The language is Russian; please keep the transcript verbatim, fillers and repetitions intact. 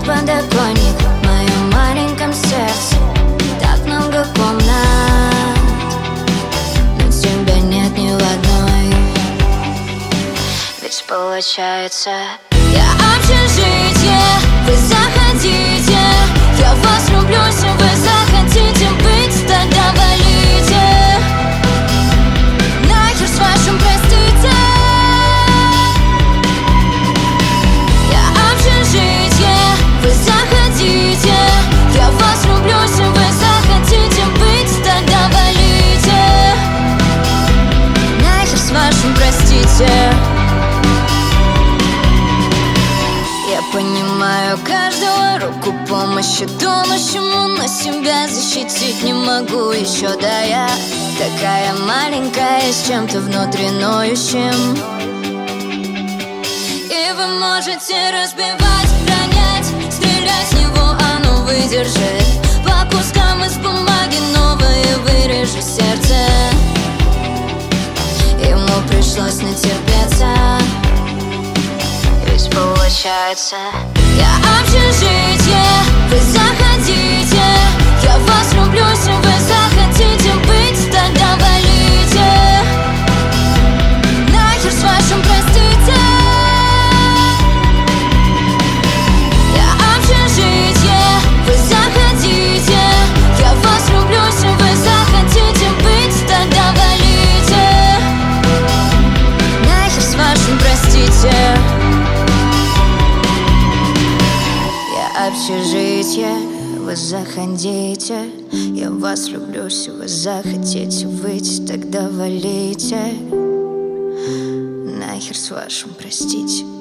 подоконник в моем маленьком сердце. Так много комнат, но тебя нет ни в одной. Ведь получается, я общежитие, вы заходите. Я в вас влюблюсь, и вы захотите быть, тогда валите. Нахер с вашим простите. Я общежитие, вы заходите. Я в вас влюблюсь, и вы захотите быть, тогда валите. Нахер с вашим простите. Я понимаю каждого, руку помощи тонущему, но себя защитить не могу еще, да я такая маленькая, с чем-то внутри ноющим. И вы можете разбивать, ронять, стрелять в него, оно выдержит. По кускам из бумаги новые вырежу сердце. Ему пришлось натерпеться. Ведь получается, я общежитие, вы заходите. Я в вас влюблюсь, и вы захотите быть, тогда валите. Нахер с вашим простите. Я общежитие, вы заходите. Я в вас влюблюсь, и вы захотите быть, тогда валите. Нахер с вашим простите. Общежитие, вы заходите. Я в вас влюблюсь, и вы захотите выйти, тогда валите. Нахер с вашим простите.